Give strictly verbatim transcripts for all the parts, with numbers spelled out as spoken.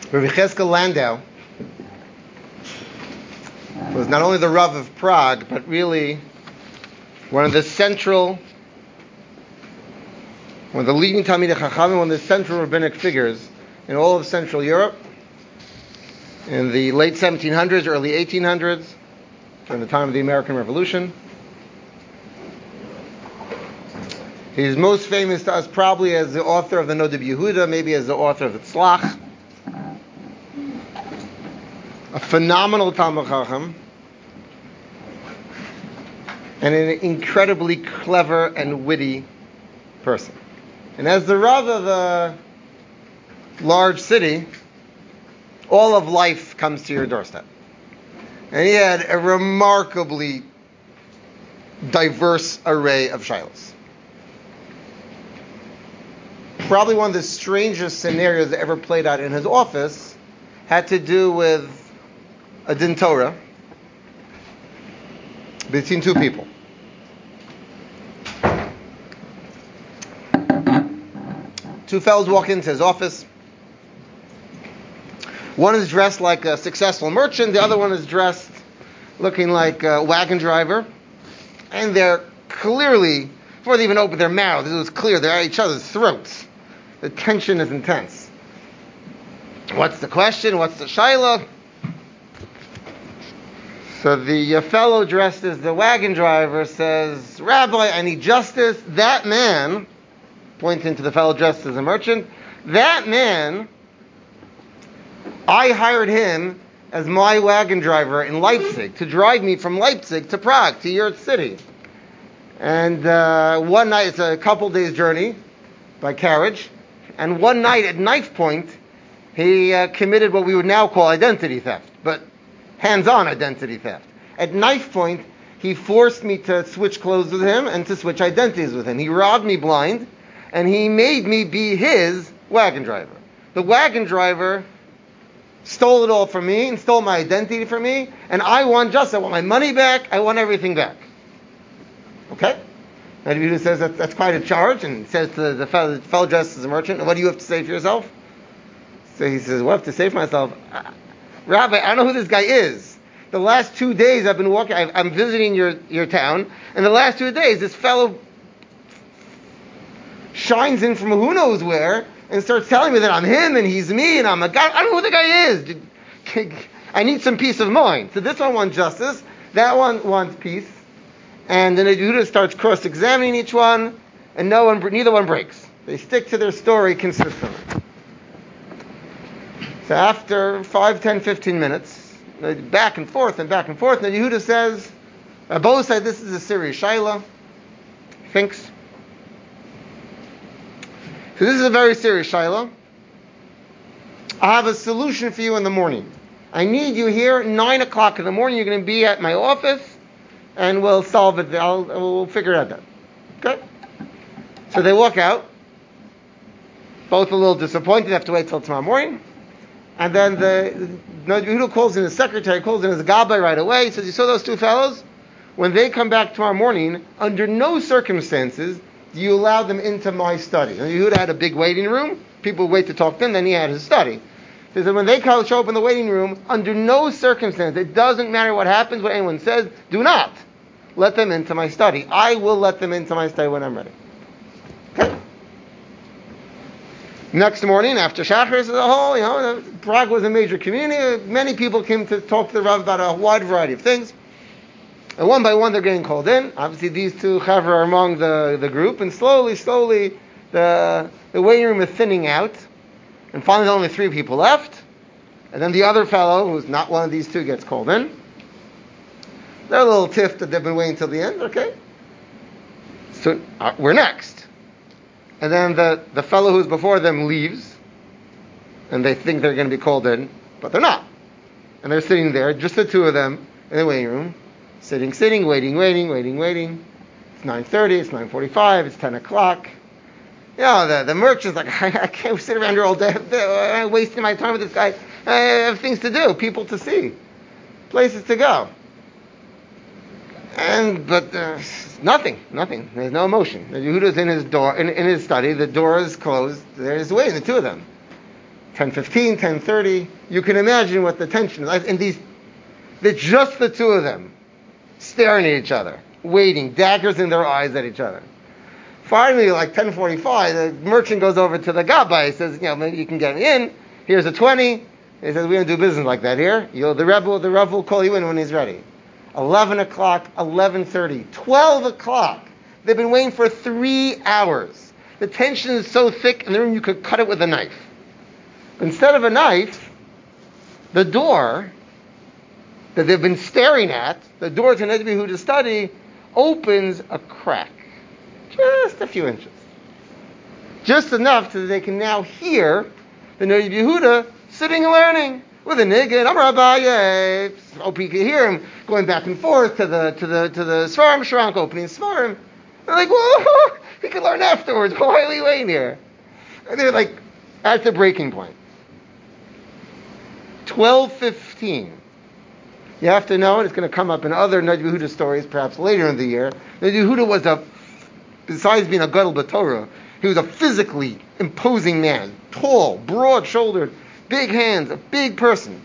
Rabbi Cheskel Landau was not only the Rav of Prague, but really one of the central, one of the leading Talmidei Chachamim, one of the central rabbinic figures in all of Central Europe in the late seventeen hundreds, early eighteen hundreds, during the time of the American Revolution. He's most famous to us probably as the author of the Nodeb Yehuda, maybe as the author of the Tzlach. A phenomenal Talmid Chacham, and an incredibly clever and witty person. And as the Rav of a large city, all of life comes to your doorstep. And he had a remarkably diverse array of shilos. Probably one of the strangest scenarios that ever played out in his office had to do with a din Torah between two people. Two fellows walk into his office. One is dressed like a successful merchant. The other one is dressed looking like a wagon driver. And they're clearly, before they even open their mouths, it was clear they're at each other's throats. The tension is intense. What's the question? What's the shaila? So the uh, fellow dressed as the wagon driver says, Rabbi, I need justice. That man, pointing to the fellow dressed as a merchant, that man, I hired him as my wagon driver in Leipzig to drive me from Leipzig to Prague, to your city. And uh, one night, it's a couple days journey by carriage, and one night at knife point, he uh, committed what we would now call identity theft, but hands-on identity theft. At knife point, he forced me to switch clothes with him and to switch identities with him. He robbed me blind, and he made me be his wagon driver. The wagon driver stole it all from me and stole my identity from me, and I want justice. I want my money back. I want everything back. Okay? Rabbi Yehuda says that, that's quite a charge, and says to the fellow, fellow dressed as a merchant, what do you have to say for yourself? So he says, what do I have to say for myself? Uh, Rabbi, I don't know who this guy is. The last two days I've been walking, I've, I'm visiting your, your town, and the last two days this fellow shines in from who knows where and starts telling me that I'm him and he's me and I'm a guy. I don't know who the guy is. I need some peace of mind. So this one wants justice, that one wants peace. And then the Yehuda starts cross-examining each one, and no one, neither one breaks. They stick to their story consistently. So after five, ten, fifteen minutes, back and forth and back and forth, and the Yehuda says, both said this is a serious shaila. He thinks. So this is a very serious shaila. I have a solution for you in the morning. I need you here at nine o'clock in the morning. You're going to be at my office, and we'll solve it. I'll, we'll figure it out then. Okay? So they walk out. Both a little disappointed. They have to wait till tomorrow morning. And then the Yehuda calls in his secretary, calls in his gabbai right away. He says, you saw those two fellows? When they come back tomorrow morning, under no circumstances do you allow them into my study. And Yehuda had a big waiting room. People would wait to talk to him. Then he had his study. He said, when they come, show up in the waiting room, under no circumstance, it doesn't matter what happens, what anyone says, do not let them into my study. I will let them into my study when I'm ready. Okay? Next morning, after Shachar, as a whole, you know, Prague was a major community. Many people came to talk to the Rav about a wide variety of things. And one by one, they're getting called in. Obviously, these two Chaver are among the, the group. And slowly, slowly, the, the waiting room is thinning out. And finally, only three people left. And then the other fellow, who's not one of these two, gets called in. They're a little tiffed that they've been waiting till the end. Okay. So uh, we're next. And then the, the fellow who's before them leaves, and they think they're going to be called in, but they're not. And they're sitting there, just the two of them, in the waiting room, sitting, sitting, waiting, waiting, waiting, waiting. It's nine thirty, it's nine forty-five, it's ten o'clock. You know, the, the merchant's like, I, I can't sit around here all day. I'm wasting my time with this guy. I have things to do, people to see, places to go. And, but, uh, nothing, nothing. There's no emotion. The Yehuda's in his door, in, in his study. The door is closed. There's waiting, the two of them. ten fifteen, ten thirty. You can imagine what the tension is. And these, it's just the two of them staring at each other, waiting, daggers in their eyes at each other. Finally, like ten forty-five, the merchant goes over to the gabbai. He says, you know, maybe you can get me in. Here's a twenty. He says, we don't do business like that here. You know, the Rebbe, the Rebbe will call you in when he's ready. eleven o'clock, eleven thirty, twelve o'clock. They've been waiting for three hours. The tension is so thick in the room you could cut it with a knife. But instead of a knife, the door that they've been staring at, the door to Ned Yehuda's study, opens a crack. Just a few inches. Just enough so that they can now hear the Ned Yehuda sitting and learning with a nigga. I'm Rabbi. Hope you can hear him going back and forth to the to the to the Svarim Shrank, opening Svarim. They're like, whoa, he can learn afterwards. Why are we waiting here? And they're like at the breaking point. twelve fifteen. You have to know, and it's going to come up in other Ned Yehuda stories, perhaps later in the year. Ned Yehuda was a, besides being a Gadol B'Torah, he was a physically imposing man, tall, broad-shouldered, big hands, a big person.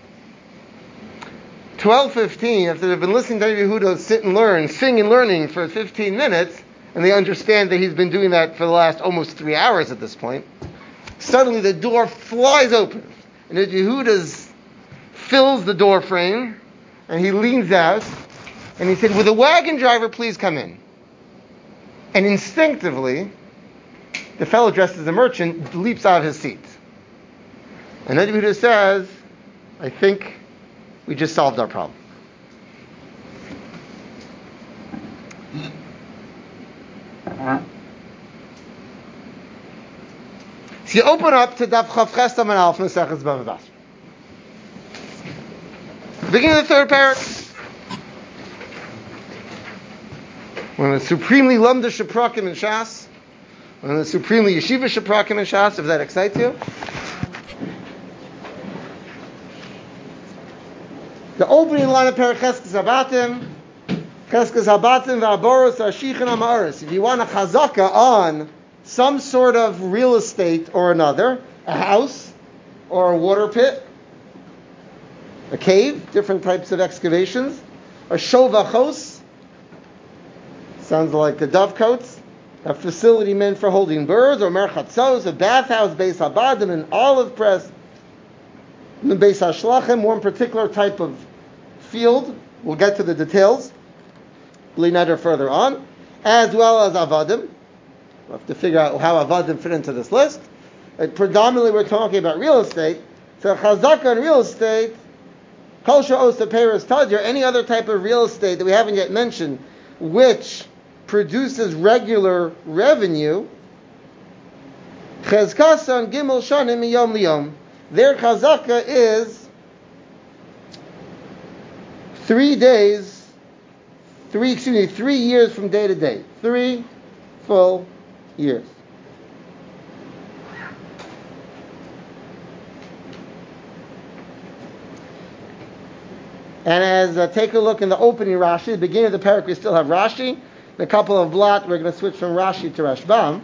twelve fifteen, after they've been listening to Yehuda sit and learn, sing and learning for fifteen minutes, and they understand that he's been doing that for the last almost three hours at this point, suddenly the door flies open, and Yehuda fills the door frame, and he leans out, and he said, "Will the wagon driver please come in?" And instinctively, the fellow dressed as a merchant leaps out of his seat. And Ned Yehuda says, "I think we just solved our problem." So you open up to Daf Chav Ches Amud Aleph Maseches Bava Basra. Beginning of the third parak. One of the supremely Lamda Shaprakim in Shas. One of the supremely Yeshiva Shaprakim in Shas, if that excites you. The opening line of Parak Cheskes Habatim, Cheskes Habatim v'Aboros Ashichin Amaris. If you want a chazaka on some sort of real estate or another, a house or a water pit, a cave, different types of excavations, a shovachos, sounds like the dovecotes, a facility meant for holding birds, or merchatzos, a bathhouse, beis habadim, an olive press, the beis hashlachim, one particular type of field. We'll get to the details, bli neder further on, as well as avadim. We'll have to figure out how avadim fit into this list. But predominantly we're talking about real estate. So chazaka on real estate, kol she'osa peiros tadir, any other type of real estate that we haven't yet mentioned, which produces regular revenue, chezkasan gimel shanim miyom liyom. Their chazaka is three days, three, excuse me, three years from day to day. Three full years. And as uh, take a look in the opening Rashi, the beginning of the parak, we still have Rashi. In a couple of blot, we're going to switch from Rashi to Rashbam.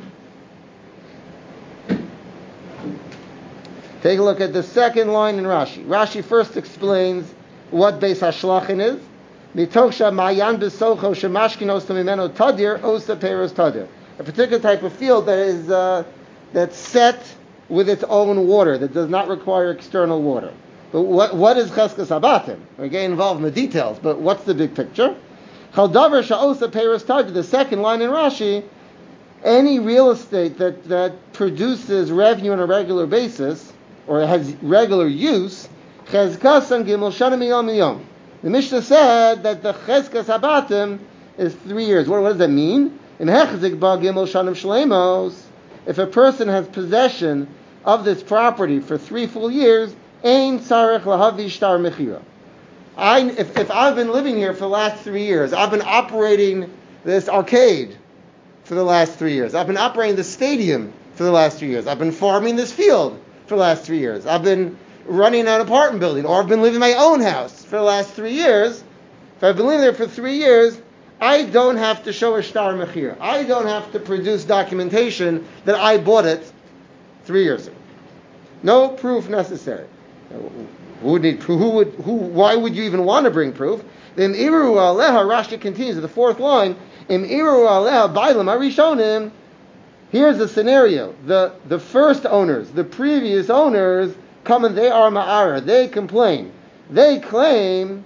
Take a look at the second line in Rashi. Rashi first explains what Beis Hashlachin is. Mitoksha mayan besocho shemashkinos tamimeno tadir osa peiros tadir. A particular type of field that is uh, that's set with its own water, that does not require external water. But what, what is Cheskes Habatim? We're getting involved in the details, but what's the big picture? Chaldavar sha'osa peiros tadir, the second line in Rashi, any real estate that, that produces revenue on a regular basis, or has regular use, chezkasan gimel shana miyom miyom. The Mishnah said that the Cheskes Habatim is three years. What, what does that mean? In hechzik ba gimel shanim shleimos, if a person has possession of this property for three full years, ein tzarech lahavi shtar mechira. I, if, if I've been living here for the last three years, I've been operating this arcade for the last three years, I've been operating the stadium for the last three years, I've been farming this field for the last three years, I've been running an apartment building, or I've been living in my own house for the last three years, if I've been living there for three years, I don't have to show a shtar mechir. I don't have to produce documentation that I bought it three years ago. No proof necessary. Who would need proof? Who would? Who? Why would you even want to bring proof? Then iru aleha. Rashi continues at the fourth line. Im iru aleha bailam arishonim. Here's the scenario: the the first owners, the previous owners, come and they are ma'ara. They complain. They claim.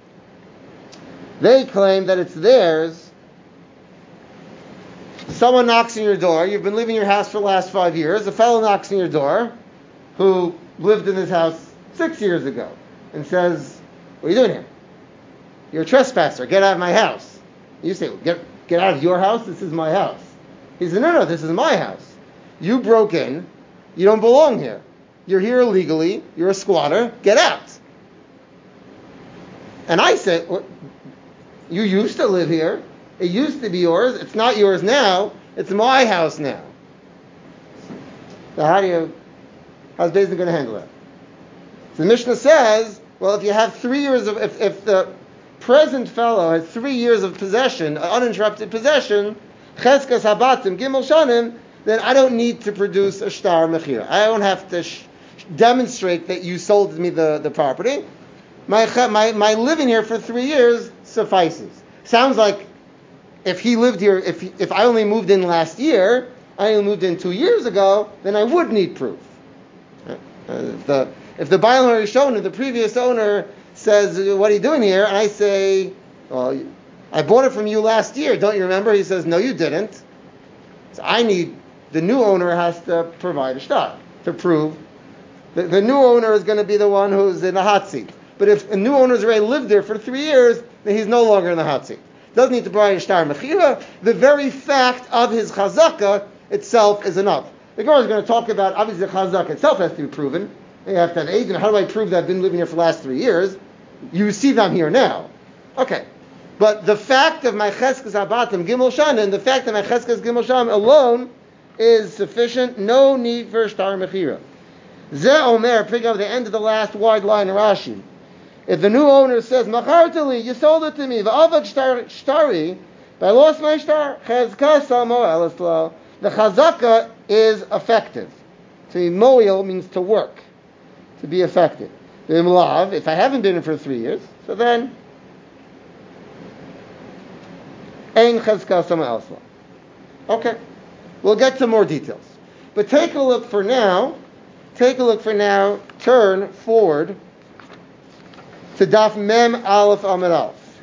They claim that it's theirs. Someone knocks on your door. You've been living in your house for the last five years. A fellow knocks on your door, who lived in this house six years ago, and says, "What are you doing here? You're a trespasser. Get out of my house." You say, "Get get out of your house. This is my house." He said, "No, no, this is my house. You broke in. You don't belong here. You're here illegally. You're a squatter. Get out." And I said, well, "You used to live here. It used to be yours. It's not yours now. It's my house now." So how do you? How's Beis Din going to handle that? So the Mishnah says, well, if you have three years of, if, if the present fellow has three years of possession, uninterrupted possession, cheskas habatim gimel shanim, then I don't need to produce a shtar mechira. I don't have to sh- demonstrate that you sold me the, the property. My, my my living here for three years suffices. Sounds like if he lived here, if he, if I only moved in last year, I only moved in two years ago, then I would need proof. Uh, if the if the Bailam Harishon, the previous owner, says, "What are you doing here?" and I say, "Well, I bought it from you last year. Don't you remember?" He says, "No, you didn't." So I need the new owner has to provide a shtar to prove that the new owner is going to be the one who's in the hot seat. But if a new owner's already lived there for three years, then he's no longer in the hot seat. Doesn't need to provide a shtar mechira. The very fact of his chazaka itself is enough. The Gemara is going to talk about, obviously the chazaka itself has to be proven. You have to have age, and how do I prove that I've been living here for the last three years? You see that I'm here now. Okay. But the fact of my cheskes abatim gimel shana, and the fact that my cheskes gimel shana alone is sufficient. No need for shtar mechira. Ze omer, pick up the end of the last wide line in Rashi. If the new owner says, "Machartali, you sold it to me, v'avad shtari, but I lost my shtar," chezka samo elaslo. The chazaka is effective. To be moil means to work, to be effective. V'imlav, if I haven't been in for three years, so then ein chezka samo elaslo. Okay, we'll get to more details, but take a look for now. Take a look for now. Turn forward to Daf Mem Aleph Amud Aleph.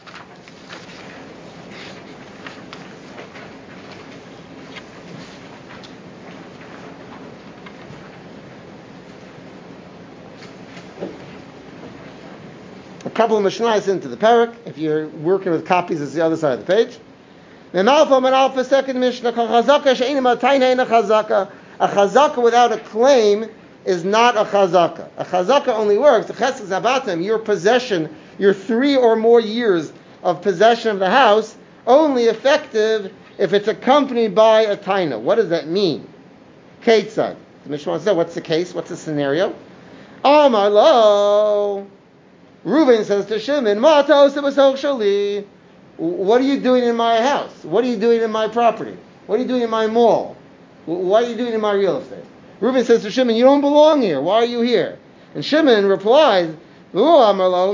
A couple of Mishnahs into the parak. If you're working with copies, it's the other side of the page. Mem Aleph Amud Aleph, the second Mishnah. Chazaka she'eina matayna eina chazaka. A chazaka without a claim is not a chazaka. A chazaka only works, the cheskes abatim, your possession, your three or more years of possession of the house, only effective if it's accompanied by a taina. What does that mean? Ketzad. The Mishnah says, what's the case? What's the scenario? Amar lo. Reuben says to Shimon, Matos shali. What are you doing in my house? What are you doing in my property? What are you doing in my mall? What are you doing in my real estate? Reuben says to Shimon, you don't belong here. Why are you here? And Shimon replies, well,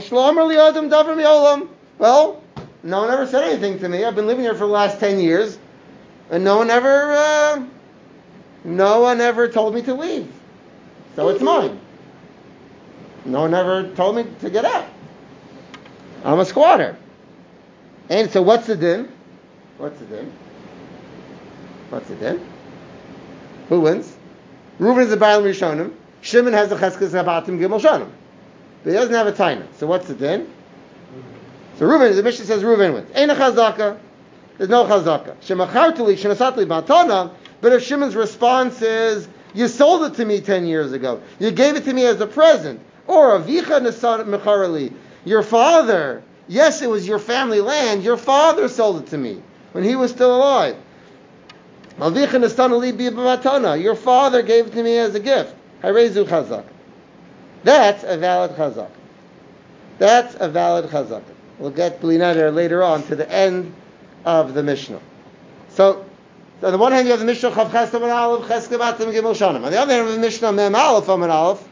no one ever said anything to me. I've been living here for the last ten years, and no one ever, uh, no one ever told me to leave. So it's mine. No one ever told me to get out. I'm a squatter. And so what's the din? What's the din? What's the din? Who wins? Reuben is the Bailam Rishonim. Shimon has the Cheskes Abatim Gimel Shanim. But he doesn't have a Taina. So what's the din? So Reuben, the Mishnah says Reuben wins. Ain't a Chazaka. There's no Chazaka. Shemachartuli, Shemasatli Batana. But if Shimon's response is, you sold it to me ten years ago. You gave it to me as a present. Or Avicha Nesan Mecharali. Your father, yes, it was your family land. Your father sold it to me when he was still alive. Your father gave it to me as a gift. Harezu chazak. That's a valid chazak. That's a valid chazak. We'll get Bli Neder later on to the end of the Mishnah. So, So on the one hand, you have the Mishnah Chav Ches Amud Aleph, Ches Kebatim Gimel Shanim. On the other hand, you have the Mishnah Mem Aleph Amud Aleph,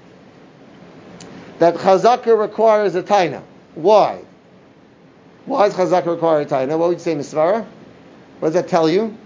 that Chazaka requires a taina. Why? Why does Chazaka require a taina? What would you say, Misvara? What does that tell you?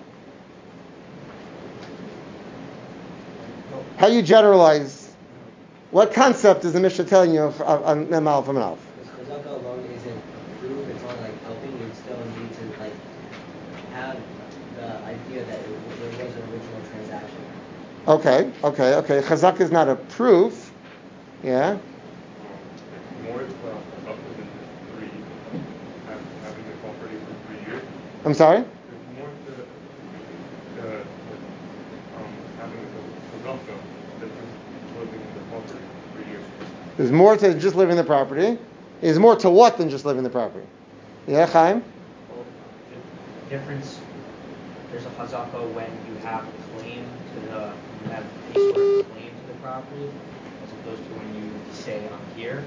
How you generalize? What concept is the Mishnah telling you on Mem Aleph Amud Aleph? Chazaka alone isn't proof. It's only like helping. You still need to like have the idea that it, there was an original transaction. Okay, okay, okay. Chazaka is not a proof. Yeah. More uh, up than three, have, having the property for three years. I'm sorry? There's more to the, um, having the Chazaka than just living in the property for three years. There's more to just living the property. There's more to what than just living the property? Yeah, Chaim? Well, the difference, there's a chazaka when you have a claim to the, you have a sort of claim to the property, as opposed to when you say, I'm here.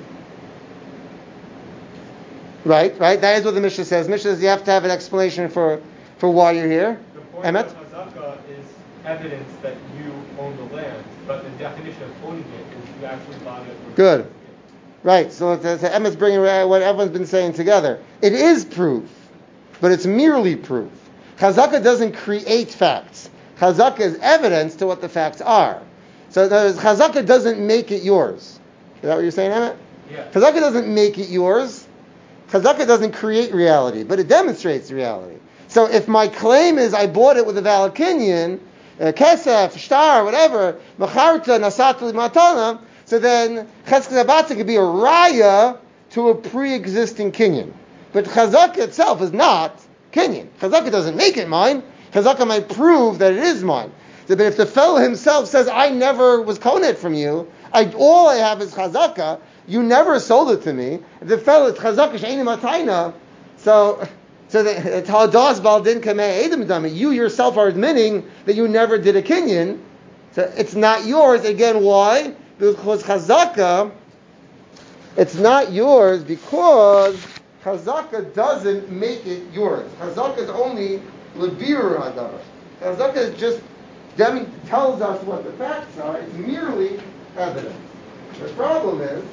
Right, right. That is what the Mishnah says. Mishnah says you have to have an explanation for, for why you're here. The point Emet? of Hazaka is evidence that you own the land, but the definition of owning it is you actually bought it. Good. Right, so, so Emet's bringing what everyone's been saying together. It is proof, but it's merely proof. Chazaka doesn't create facts. Chazaka is evidence to what the facts are. So Chazaka doesn't make it yours. Is that what you're saying, Emet? Yeah. Chazaka doesn't make it yours. Chazaka doesn't create reality, but it demonstrates reality. So if my claim is I bought it with a valid kinyan, uh, kesef, shtar, whatever, macharta, nasat matana, so then cheskes abatza could be a raya to a pre-existing kinyan. But chazaka itself is not kinyan. Chazaka doesn't make it mine. Chazaka might prove that it is mine. So, but if the fellow himself says, I never was konet from you, I, all I have is chazaka, you never sold it to me. If the fellow is chazaka she'enim atayna, so so that hadas baldin kamei edim dami, you yourself are admitting that you never did a kinyan, so it's not yours. Again, why? Because chazaka, it's not yours because chazaka doesn't make it yours. Chazaka is only lebir hadavar. Chazaka is just dem- tells us what the facts are. It's merely evidence. The problem is,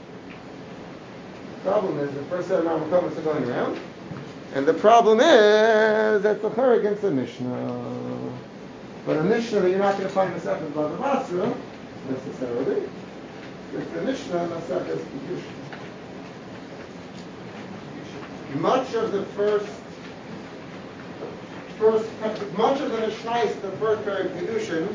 the problem is the first set of Ramakomas are going around, and the problem is that's the chur against the Mishnah. But a Mishnah that you're not going to find in the second Bava Basra necessarily. It's the Mishnah Masechas Kiddushin. Much of the first, first, much of the Mishnayos, the first pair of Kiddushin,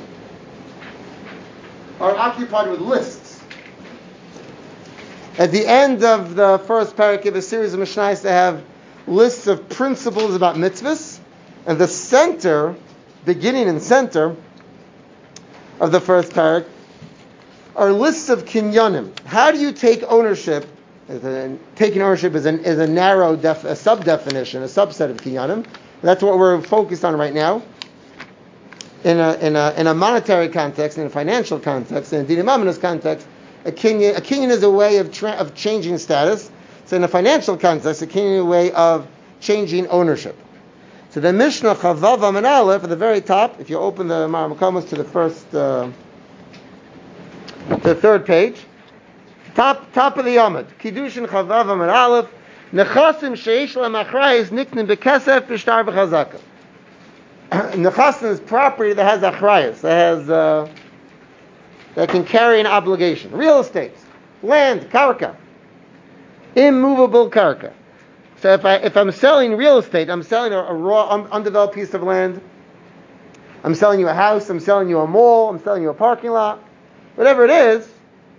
are occupied with lists. At the end of the first parak of a series of Mishnayos, they have lists of principles about mitzvahs, and the center, beginning and center of the first parak, are lists of kinyanim. How do you take ownership? Taking ownership is, an, is a narrow, def, a sub-definition, a subset of kinyanim. That's what we're focused on right now. In a, in a, in a monetary context, in a financial context, in a dinei mamnos context, a kinyan, a kinyan is a way of, tra- of changing status. So in a financial context, a kinyan is a way of changing ownership. So the Mishnah Chavav Amud Aleph at the very top, if you open the Mar Makomos to the first, uh, to the third page, top top of the Yomad, Kiddushin Chavav Amud Aleph, Nechasim sheish lehem achrayos niknim bekesef b'shtar v'chazaka. Nechasim is property that has achrayos, that has uh, that can carry an obligation. Real estate, land, karka, immovable karka. So if I if I'm selling real estate, I'm selling a, a raw un, undeveloped piece of land. I'm selling you a house. I'm selling you a mall. I'm selling you a parking lot. Whatever it is,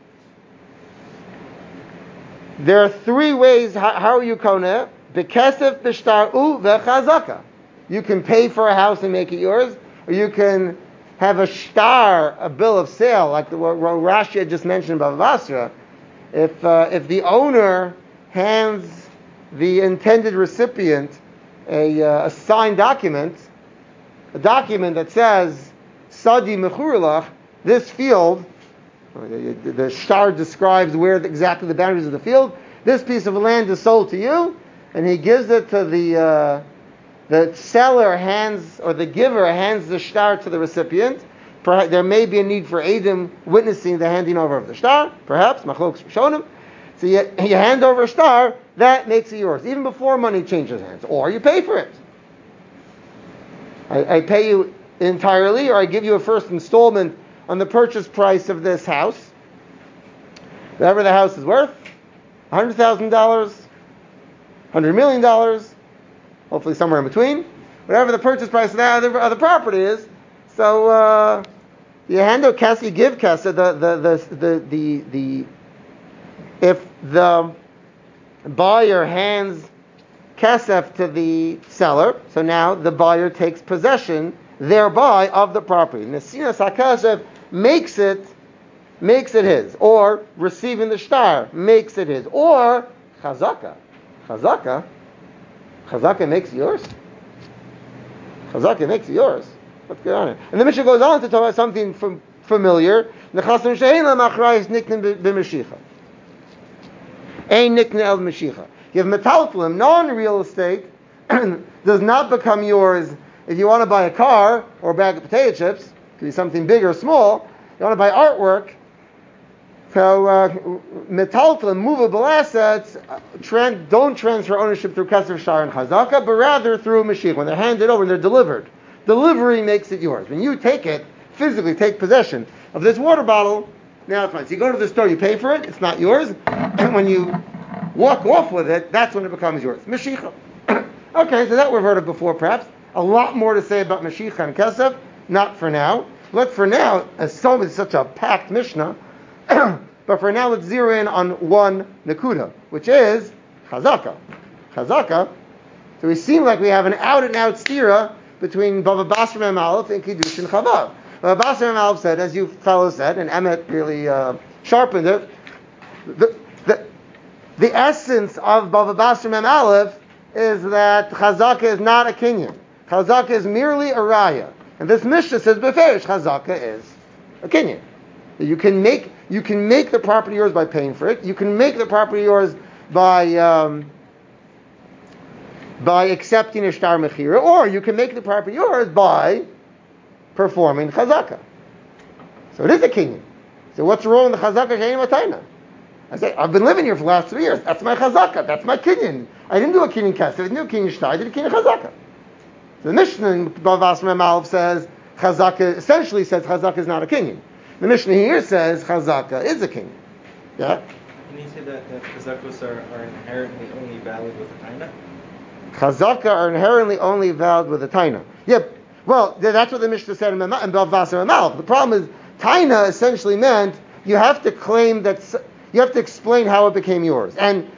there are three ways. How, how are you koneh? Bekesef, b'shtar'u, v'chazaka. You can pay for a house and make it yours, or you can have a shtar, a bill of sale, like the, what Rashi had just mentioned about Basra. If uh, if the owner hands the intended recipient a, uh, a signed document, a document that says Sadi Mechurlach, this field, the, the shtar describes where the, exactly the boundaries of the field. This piece of land is sold to you, and he gives it to the uh, the seller hands, or the giver hands the shtar to the recipient. Perhaps, there may be a need for Eidim witnessing the handing over of the shtar, perhaps, machlokes rishonim. So you, you hand over a shtar, that makes it yours, even before money changes hands. Or you pay for it. I, I pay you entirely, or I give you a first installment on the purchase price of this house. Whatever the house is worth, one hundred thousand dollars, one hundred million dollars, hopefully somewhere in between. Whatever the purchase price of that other, other property is. So uh, you hand out kesef, you give kesef. The the the the the, the if the buyer hands kesef to the seller, so now the buyer takes possession thereby of the property. Nesinas hakesef makes it makes it his, or receiving the shtar makes it his, or chazaka, chazaka, chazaka makes it yours. Chazaka makes it yours. What's going on here? And the Mishnah goes on to talk about something from familiar. Nechasim she'ein lamachrayis niknin b'meshicha. Ein niknin el meshicha. You have metaltalim, non-real estate, does not become yours. If you want to buy a car or a bag of potato chips, it could be something big or small. You want to buy artwork. So uh, metaltalim, movable assets, uh, tran- don't transfer ownership through kesef, shtar, and chazaka, but rather through meshicha. When they're handed over, when they're delivered. Delivery makes it yours. When you take it, physically take possession of this water bottle, now it's fine. So you go to the store, you pay for it, it's not yours. And when you walk off with it, that's when it becomes yours. Meshicha. Okay, so that we've heard of before perhaps. A lot more to say about Meshicha and Kesef, not for now. But for now, as so is such a packed Mishnah, but for now let's zero in on one Nakuda, which is Chazaka. Chazaka. So we seem like we have an out-and-out stira between Bava Basra Mem Aleph and Kiddush and Chavav. Bava Basra Mem Aleph said, as you fellows said, and Emet really uh, sharpened it, the, the, the essence of Bava Basra Mem Aleph is that Chazaka is not a kinyan. Chazaka is merely a raya. And this Mishnah says, Beferish, Chazaka is a kinyan. You can make you can make the property yours by paying for it. You can make the property yours by um, by accepting a shtar mechira, or you can make the property yours by performing chazaka. So it is a kinyan. So what's wrong with the chazaka she'ein matayna? I say, I've been living here for the last three years. That's my chazaka. That's my kinyan. I didn't do a kinyan kesef. I didn't do a kinyan shtar. I did a kinyan chazaka. So the Mishnah in Bava Basra Mem Aleph says chazaka, essentially says chazaka is not a kinyan. The Mishnah here says chazaka is a kinyan. Yeah? Can you say that the chazakos are, are inherently only valid with a taina? Chazaka are inherently only valid with a taina. Yep. Well, that's what the Mishnah said in Bava Basra Mem Aleph. The problem is, taina essentially meant you have to claim that, you have to explain how it became yours. And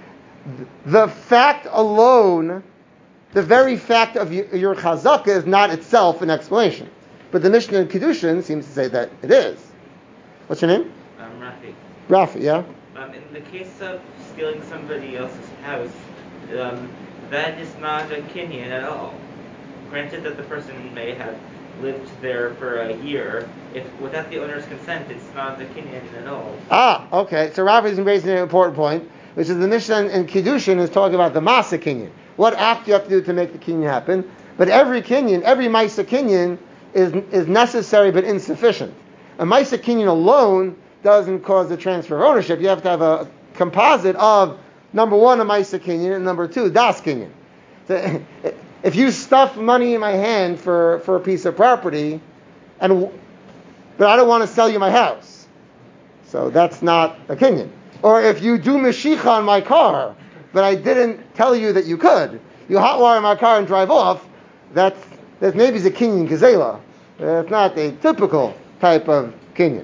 the fact alone, the very fact of your chazaka is not itself an explanation. But the Mishnah in Kiddushin seems to say that it is. What's your name? I'm Rafi. Rafi, yeah? Um, in the case of stealing somebody else's house, um, that is not a kinyan at all. Granted that the person may have lived there for a year, if without the owner's consent, it's not a kinyan at all. Ah, okay. So Rafi is raising an important point, which is the Mishnah in Kiddushin is talking about the Masa kinyan. What act you have to do to make the kinyan happen? But every kinyan, every Maisa kinyan is is necessary but insufficient. A Maisa kinyan alone doesn't cause the transfer of ownership. You have to have a composite of number one, a Maisa kinyan, and number two, Das kinyan. So, if you stuff money in my hand for, for a piece of property, and but I don't want to sell you my house, so that's not a kinyan. Or if you do Meshicha on my car, but I didn't tell you that you could, you hotwire my car and drive off, that's, that maybe is a kinyan gazela. It's not a typical type of kinyan.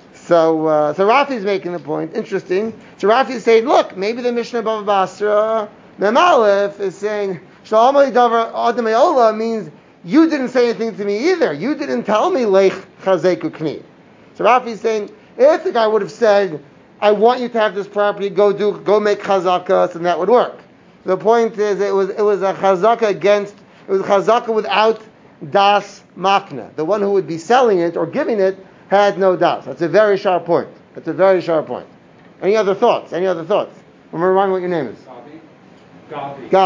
So, uh, so Rafi is making the point. Interesting. So Rafi is saying, look, maybe the Mishnah Bava Basra Mem Aleph is saying Shalom Davar Adam Eola means you didn't say anything to me either. You didn't tell me Lech Chazeku Kni. So Rafi is saying, if the guy would have said, I want you to have this property, go do, go make chazaka, then that would work. The point is, it was it was a chazaka against, it was a chazaka without das makna. The one who would be selling it or giving it had no das. That's a very sharp point. That's a very sharp point. Any other thoughts? Any other thoughts? Remember, remind me what your name is. Gavi. Gavi. Gavi.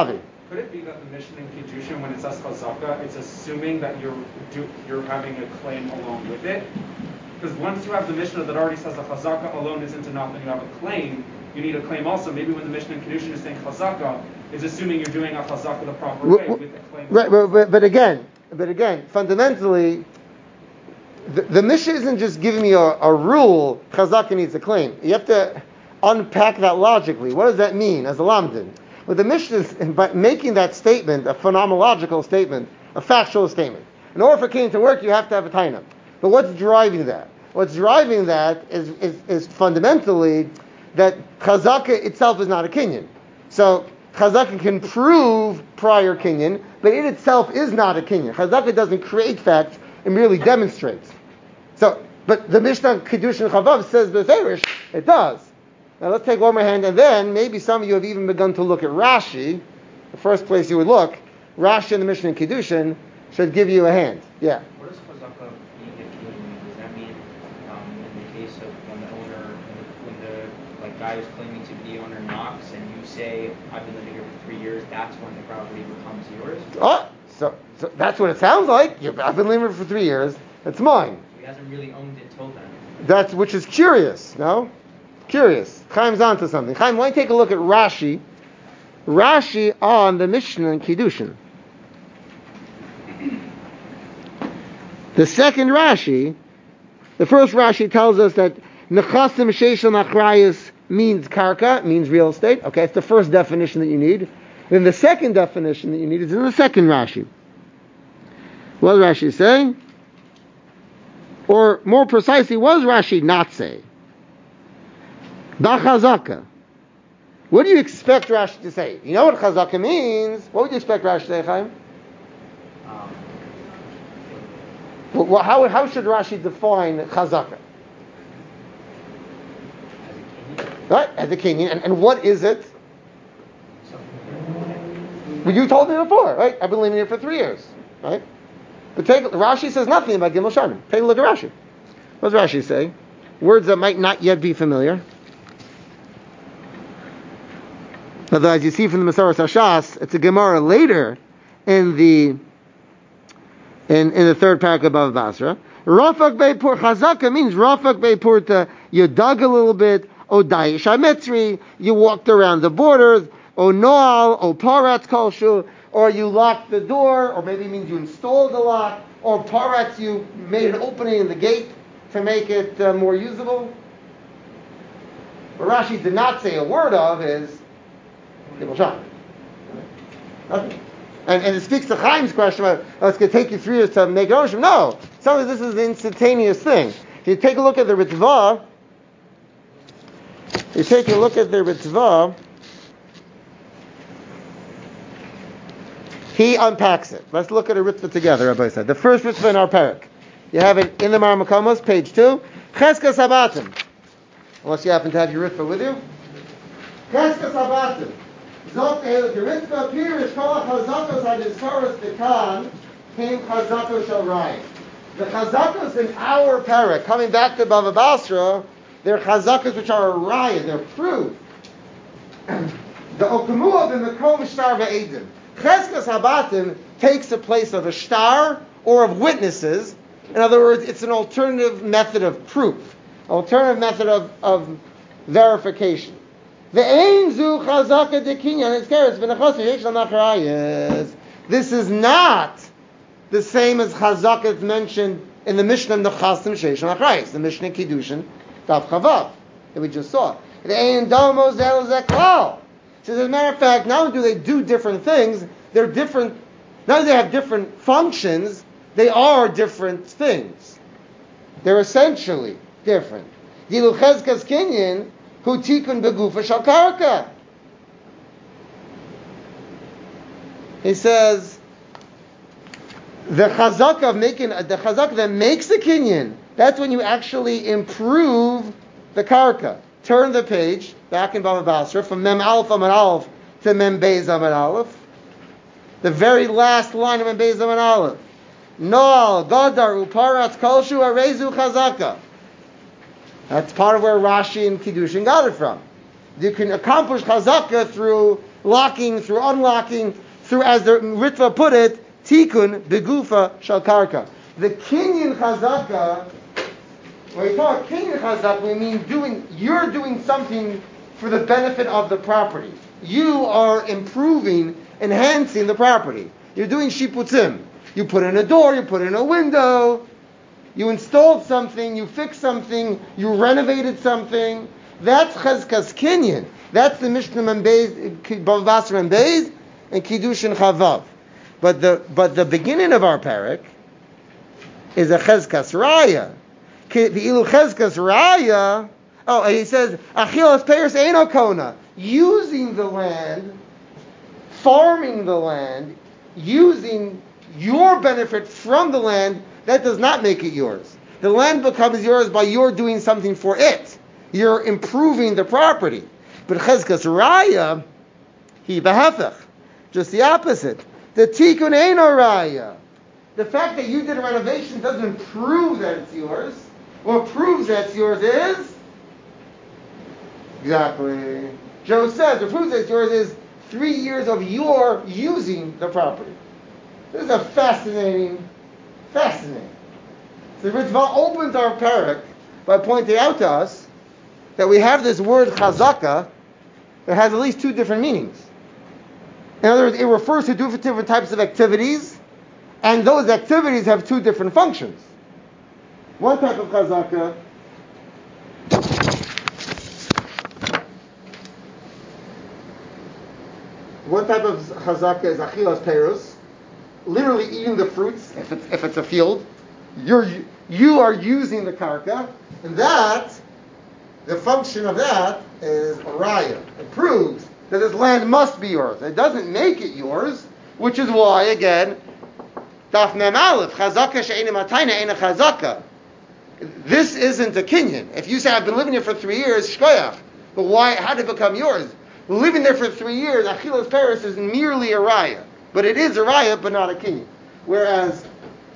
Could it be that the Mishnah in Kiddushin, when it says chazaka, it's assuming that you're do, you're having a claim along with it? Because once you have the Mishnah that already says that chazaka alone isn't enough and you have a claim, you need a claim also. Maybe when the Mishnah in Kiddushin is saying chazaka, it's assuming you're doing a chazaka the proper way with the claim. Right, but, but, but again, but again, fundamentally, the, the Mishnah isn't just giving me a, a rule, chazaka needs a claim. You have to unpack that logically. What does that mean as a lamdin? But the Mishnah is by making that statement, a phenomenological statement, a factual statement. In order for Kinyan to work, you have to have a taina. But what's driving that? What's driving that is, is, is fundamentally that chazaka itself is not a Kinyan. So chazaka can prove prior Kinyan, but it itself is not a Kinyan. Chazaka doesn't create facts, it merely demonstrates. So, but the Mishnah Kiddushin Chavav says beferish, it does. Now let's take one more hand, and then maybe some of you have even begun to look at Rashi. The first place you would look, Rashi in the Mishnah in Kiddushin should give you a hand. Yeah. What does chazaka being a kinyan mean? Does that mean um, in the case of when the owner, when the, when the like guy who's claiming to be owner knocks, and you say I've been living here for three years, that's when the property becomes yours? Oh, so, so that's what it sounds like. You've, I've been living here for three years. It's mine. So he hasn't really owned it till then. That's which is curious. No. Curious. Chaim's onto something. Chaim, why don't you take a look at Rashi? Rashi on the Mishnah in Kiddushin. The second Rashi, the first Rashi tells us that nechasim sheishel achrayus means karka, means real estate. Okay, it's the first definition that you need. Then the second definition that you need is in the second Rashi. What does Rashi say? Or more precisely, what does Rashi not say? Bachazaka. What do you expect Rashi to say? You know what chazaka means? What would you expect Rashi to say, Chaim? Um, Well, how, how should Rashi define chazaka? Right, as a kinyan. And, and what is it? Well, you told me before, right? I've been living here for three years, right? But take Rashi says nothing about Gimel Shanim. Take a look at Rashi. What does Rashi say? Words that might not yet be familiar. Although, as you see from the Masaras Hashas, it's a Gemara later in the in, in the third parak above Basra. Rafak Beipur Chazaka means Rafak Beipurta. You dug a little bit. O Dayish Hametri. You walked around the borders. O Noal. O Paratz Kolshu. Or you locked the door. Or maybe it means you installed the lock. Or Paratz, you made an opening in the gate to make it uh, more usable. What Rashi did not say a word of is Gimel Shanim. Nothing. And, and it speaks to Chaim's question about, oh, it's going to take you three years to make ownership. No, it's not like this is an instantaneous thing. If you take a look at the Ritva, you take a look at the Ritva, he unpacks it. Let's look at a Ritva together, Rabbi said. The first Ritva in our parak. You have it in the Mar Makomos, page two. Cheskas Habatim. Unless you happen to have your Ritva with you. Cheskas Habatim. Zot the Ritva Pirish Kol Chazakos Hadisaros Dekan came Chazakos Shel Rayim. The Chazakos in our parak, coming back to Bava Basra, they're Chazakos which are a Raya, they're proof. The Okamua b'Mekom Shtar Ve'edim. Cheskas Habatim takes the place of a shtar or of witnesses. In other words, it's an alternative method of proof, alternative method of, of verification. This is not the same as chazaka mentioned in the Mishnah Nechasim Sheishon Achrayis, the Mishnah Kiddushin Daf Chavav that we just saw. So as a matter of fact, not only do they do different things, they're different. Not only do they have different functions, they are different things. They're essentially different. Dilu Chezkas Kinyan. Who tikun begufa shal karka. He says the chazaka of making the chazaka that makes the kinyan. That's when you actually improve the karka. Turn the page back in Bava Basra from Mem Aleph Amud Aleph to Mem Beis Amud Aleph. The very last line of Mem Beis Amud Aleph. Noal Gadar Uparatz Kolshu Arezu Chazaka. That's part of where Rashi and Kiddushin got it from. You can accomplish chazaka through locking, through unlocking, through, as the Ritva put it, Tikun Begufa Shal Karka. The Kinyan Chazaka, when we talk Kinyan Chazaka, we mean doing, you're doing something for the benefit of the property. You are improving, enhancing the property. You're doing shiputzim. You put in a door, you put in a window, you installed something, you fixed something, you renovated something. That's Chazkas Kinyan. That's the Mishnah Membeis, Bava Basra Membeis, and Kiddushin Chavav. But the but the beginning of our parak is a Chazkas Raya. The Ilu Chazkas Raya. Oh, and he says Achilas Peiros Eino Kona. Using the land, farming the land, using your benefit from the land, that does not make it yours. The land becomes yours by your doing something for it. You're improving the property. But Chezkas Raya, he behafech, just the opposite. The Tikkun Eino Raya. The fact that you did a renovation doesn't prove that it's yours. What proves that it's yours is exactly. Joe says what proves that it's yours is three years of your using the property. This is a fascinating, fascinating. So the Ritva opens our parak by pointing out to us that we have this word chazaka that has at least two different meanings. In other words, it refers to two different types of activities, and those activities have two different functions. One type of chazaka One type of chazaka is achilas peiros, literally eating the fruits. If it's if it's a field, you're you are using the karka, and that the function of that is a raya. It proves that this land must be yours. It doesn't make it yours, which is why again, daf mem aleph chazaka she'ena matayna ena chazaka. This isn't a kinyan. If you say I've been living here for three years, shkoyach, but why? How did it become yours? Living there for three years, achilas peiros is merely a raya, but it is a raya, but not a kinyan. Whereas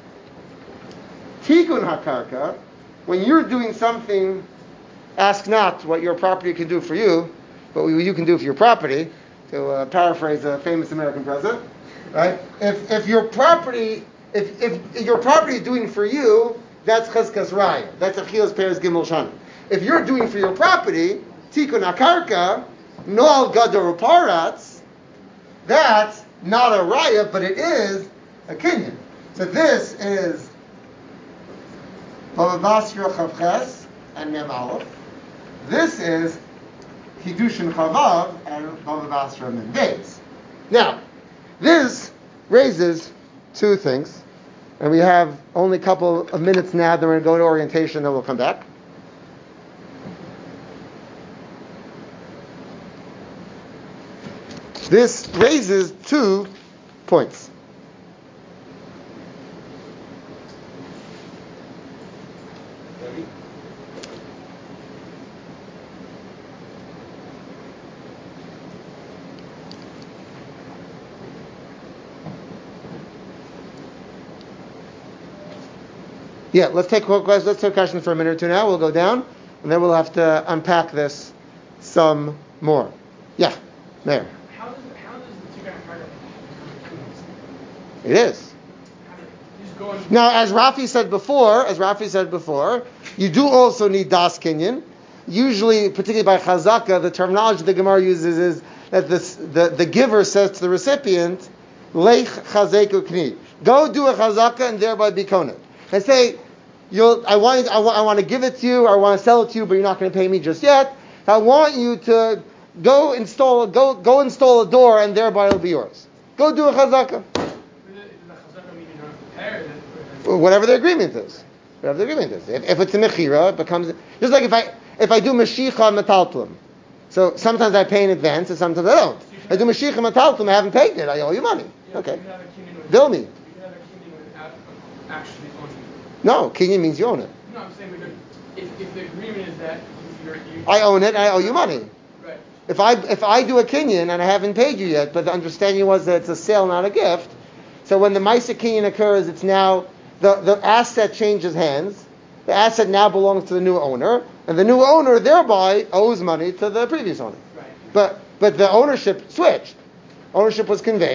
tikkun hakarka, when you're doing something, ask not what your property can do for you, but what you can do for your property. To uh, paraphrase a famous American president, right? If if your property, if if your property is doing for you, that's chazkas raya. That's achilas peiros gimel shana. If you're doing for your property, tikkun hakarka. Noal gadol paratz, that's not a raya, but it is a kinyan. So this is Bava Basra Chavches and Mem Aleph. This is Kiddushin Chavav and Bava Basra Mem Beis. Now, this raises two things, and we have only a couple of minutes now. Then we're going to go to orientation, then we'll come back. This raises two points. Yeah, let's take let's take questions for a minute or two now. We'll go down, and then we'll have to unpack this some more. Yeah, Mayor. It is. Now, as Rafi said before, as Rafi said before, you do also need das kinyan. Usually, particularly by chazaka, the terminology the Gemara uses is that this, the, the giver says to the recipient, Leich chazeku kni. Go do a chazaka and thereby be koned. And say, You'll, I, want, I, want, I want to give it to you, or I want to sell it to you, but you're not going to pay me just yet. I want you to go install, go, go install a door and thereby it'll be yours. Go do a chazaka. Whatever the agreement is, whatever the agreement is. If, if it's a mechira, it becomes just like if I if I do mashicha metaltlum. So sometimes I pay in advance, and sometimes I don't. I do mashicha metaltlum, I haven't paid it. I owe you money. Okay, bill me. No, kinyan means you own it. No, I'm saying if, if the agreement is that you're, you I own it, and I owe you money. Right. If I if I do a kinyan and I haven't paid you yet, but the understanding was that it's a sale, not a gift. So when the Maisa kinyan occurs, it's now the, the asset changes hands. The asset now belongs to the new owner, and the new owner thereby owes money to the previous owner. Right. But but the ownership switched. Ownership was conveyed.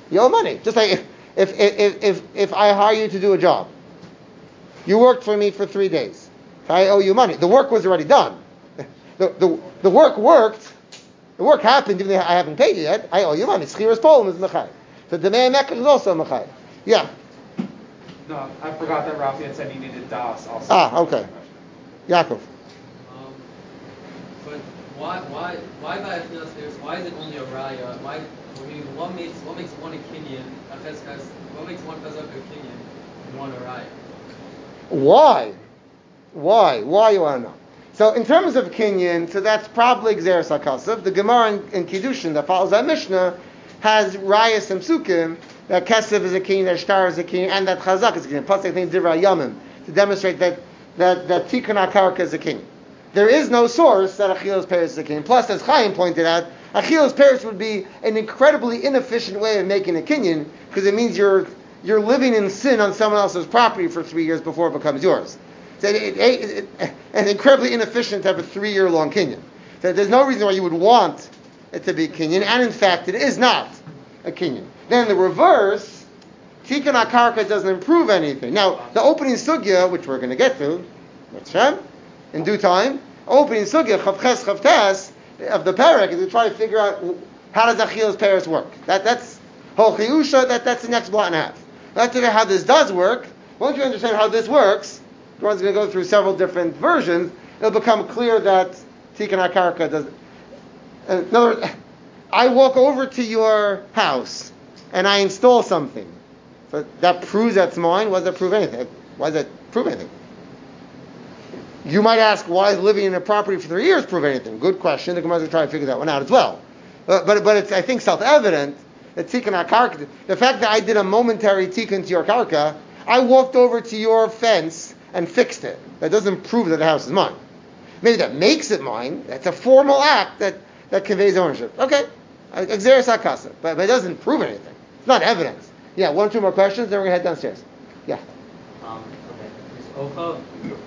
You owe money. Just like if if if if, if I hire you to do a job, you worked for me for three days. I owe you money. The work was already done. The the, the work worked. The work happened even though I haven't paid you yet. I owe you money. Schiras Polam is mechay. So the Dmei Mekach is also mechay. Yeah. No, I forgot that Rafi had said he needed das also. Ah, okay. Yaakov. Um, but why, why, why by Achilas? Why is it only a raya? Why? I mean, what makes what makes one a kinyan? What makes one chazaka a kinyan and one a raya? Why? Why? Why you want to know? So in terms of kinyan, so that's probably Xeris HaKasav. The Gemara in, in Kiddushin that follows that Mishnah has rayas and psukim that Kesef is a kinyan, that Shtar is a kinyan, and that Chazak is a kinyan. Plus, I think Divrei Yamim to demonstrate that that that Tikkun HaKarka is a kinyan. There is no source that Achilas Peres is a kinyan. Plus, as Chaim pointed out, Achilas Peres would be an incredibly inefficient way of making a kinyan because it means you're you're living in sin on someone else's property for three years before it becomes yours. So it, it, it, it, it's incredibly inefficient to have a three-year-long kinyan. So there's no reason why you would want it to be kinyan, and in fact, it is not a kinyan. Then the reverse, Tikkun HaKarka doesn't improve anything. Now, the opening sugya, which we're going to get to, Hashem, in due time, opening sugya, Chavches Chavtes, of the Perek, is to try to figure out how does Achilas Peres work. That, that's Hol Chiyusha, that, that's the next blot and a half. Let's figure out how this does work. Once you understand how this works, One's going to go through several different versions. It'll become clear that Tikkun HaKarka does. In other words, I walk over to your house and I install something. So that proves that's mine. Why does that prove anything? Why does that prove anything? You might ask, why is living in a property for three years prove anything? Good question. The Gemara is going to try to figure that one out as well. But but, but it's, I think, self-evident that Tikkun HaKarka, the fact that I did a momentary Tikkun to your Karka, I walked over to your fence and fixed it. That doesn't prove that the house is mine. Maybe that makes it mine. That's a formal act that, that conveys ownership. Okay. Xeris HaKasa. But, but it doesn't prove anything. It's not evidence. Yeah, one or two more questions, then we're going to head downstairs. Yeah. Um, okay. Is Ocha,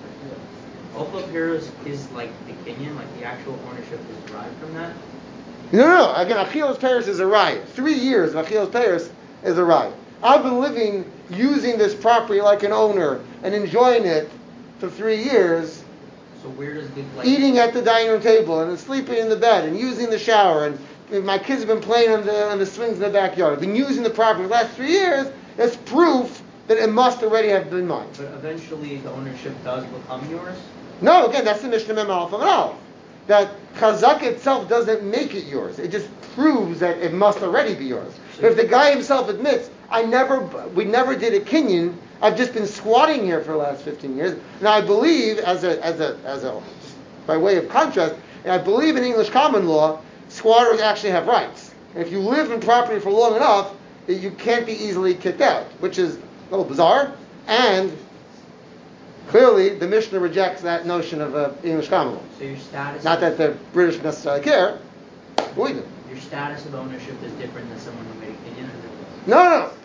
Ocha Peres is like the Kenyan, like the actual ownership is derived from that? No, no, no. Again, Achilas Peres is a riot. Three years of Achilas Peres is a riot. I've been living, using this property like an owner and enjoying it for three years. So where does the like, eating at the dining room table and sleeping in the bed and using the shower and my kids have been playing on the on the swings in the backyard. I've been using the property for the last three years. That's proof that it must already have been mine. But eventually the ownership does become yours? No, again, that's the Mishnah Mem Aleph and Aleph. That Chazak itself doesn't make it yours. It just proves that it must already be yours. So if the guy himself admits, I never, we never did a kinyan. I've just been squatting here for the last fifteen years. And I believe, as a, as a, as a, by way of contrast, and I believe in English common law, squatters actually have rights. And if you live in property for long enough, you can't be easily kicked out, which is a little bizarre. And clearly, the Mishnah rejects that notion of uh, English common law. So your status. Not that the British necessarily care. We do. Your status of ownership is different than someone who made a kinyan. No, no, no.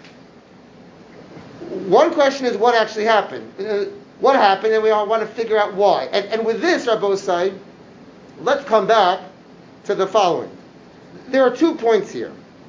One question is what actually happened. Uh, what happened, and we all want to figure out why. And, and with this, Rabbi side, let's come back to the following. There are two points here.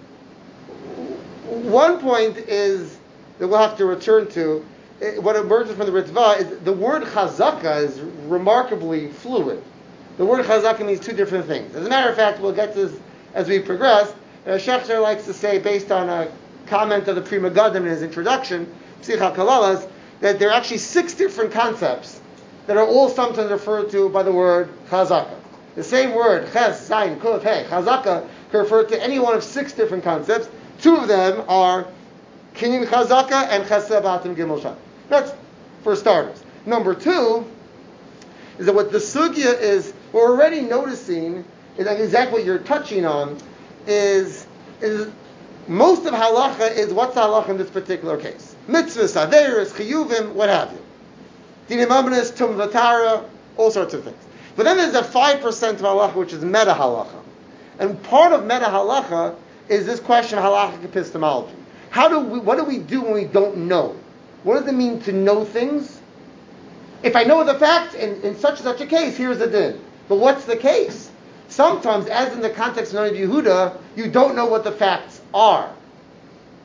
One point is that we'll have to return to. What emerges from the Ritva is the word chazaka is remarkably fluid. The word chazaka means two different things. As a matter of fact, we'll get to this as we progress. Uh, Shechter likes to say, based on a comment of the Pri Megadim in his introduction, Psicha Kalalas, that there are actually six different concepts that are all sometimes referred to by the word chazaka. The same word, ches, zayin, kuf, hey, chazaka, can refer to any one of six different concepts. Two of them are kinyan chazaka and chesed batim gimel sham. That's for starters. Number two is that what the sugya is, we're already noticing, is like exactly what you're touching on, is, is most of halacha is what's the halacha in this particular case. Mitzvahs, averos, chiyuvim, what have you. Dinim amanis, tum vatara, all sorts of things. But then there's a five percent of halacha which is meta halacha. And part of meta halacha is this question of halachic epistemology. How do we, what do we do when we don't know? What does it mean to know things? If I know the facts, in, in such and such a case, here's the din. But what's the case? Sometimes, as in the context of Noda B'Yehuda, you don't know what the facts are.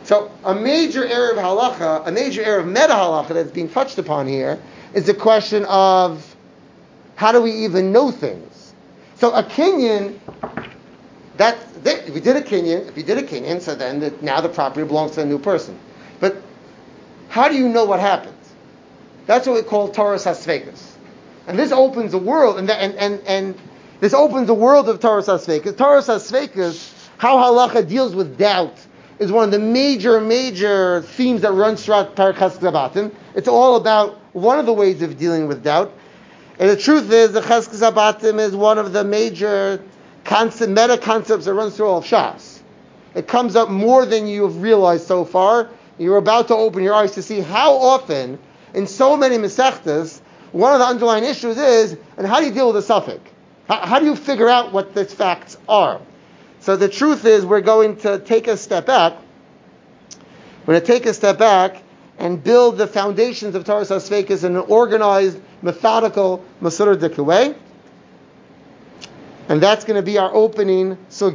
So a major area of halacha, a major area of meta halacha that's being touched upon here is the question of how do we even know things? So a kinyan, that if you did a kinyan, if you did a kinyan, so then the, now the property belongs to a new person. But how do you know what happens? That's what we call Torah Hasvekas. And this opens a world, and, and, and, and this opens a world of Torah Hasvekas. Torah Hasvekas, how halacha deals with doubt, is one of the major, major themes that runs throughout Parashas Zabatim. It's all about one of the ways of dealing with doubt. And the truth is, the Cheskes Zabatim is one of the major concept, meta concepts that runs through all of Shas. It comes up more than you've realized so far. You're about to open your eyes to see how often, in so many Masechtas, one of the underlying issues is, and how do you deal with a suffix? How, how do you figure out what the facts are? So the truth is, we're going to take a step back. We're going to take a step back and build the foundations of Torah Hasvekas in an organized, methodical, Masur Dika way. And that's going to be our opening sugya.